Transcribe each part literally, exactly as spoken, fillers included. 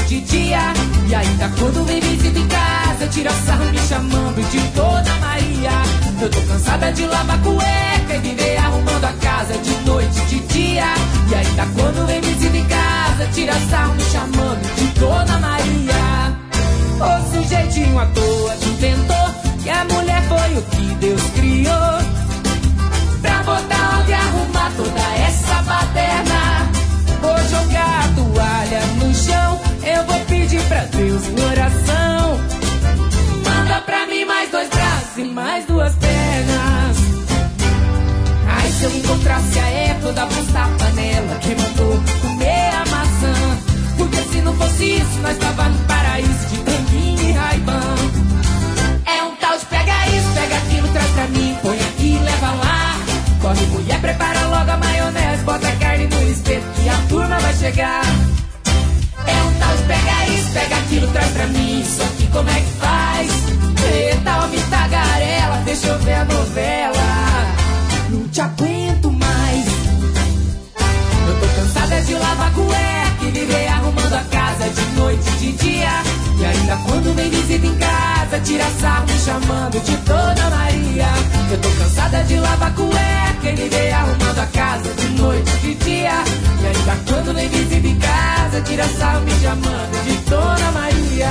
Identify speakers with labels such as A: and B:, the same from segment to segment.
A: de dia. E ainda quando vem visita em casa, tira sarro me chamando de Dona Maria. Eu tô cansada de lavar cueca e viver arrumando a casa de noite e de dia. E ainda quando vem visita em casa, tira sarro me chamando de Dona Maria. Ô sujeitinho à toa, tu inventou que a mulher foi o que Deus criou pra botar ordem e arrumar toda essa baderna. Vou jogar a toalha no chão, eu vou pedir pra Deus em oração. Manda pra mim mais dois braços e mais duas pernas. Ai, se eu encontrasse a Eva, eu dava uns tapa nela que mandou comer a maçã. Porque se não fosse isso, nós tava no paraíso de Tanguinho e Ray-Ban. É um tal de pega isso, pega aquilo, traz pra mim, põe aqui e leva lá. Corre mulher, prepara logo a maionese, bota a carne no espeto que a turma vai chegar. É um tal de pega isso, pega aquilo, traz pra mim, só que como é que faz? Eita, homem tagarela, deixa eu ver a novela. Não te aguento mais. Eu tô cansada de lavar cueca e viver arrumando a casa de noite e de dia. E ainda quando vem visita em casa, tira sarro me chamando de Dona Maria. Eu tô cansada de lavar cueca e viver arrumando a casa de noite e de dia. E ainda quando vem visita em casa, tira sarro me chamando de Dona Maria.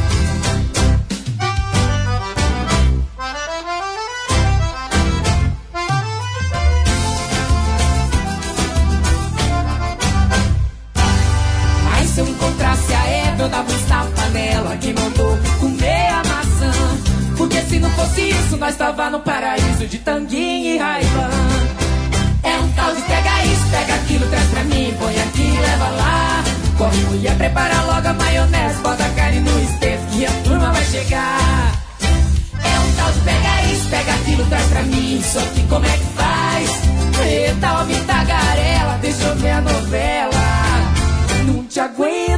A: Se eu encontrasse a Eva, eu dava uns tapa nela que mandou comer a maçã. Porque se não fosse isso, nós tava no paraíso de Tanguinho e Ray-Ban. É um tal de pega isso, pega aquilo, traz pra mim, põe aqui e leva lá. Corre mulher, prepara logo a maionese, bota a carne no espeto que a turma vai chegar. É um tal de pega isso, pega aquilo, traz pra mim, só que como é que faz? Eita, homem tagarela, deixa eu ver a novela. Não te aguento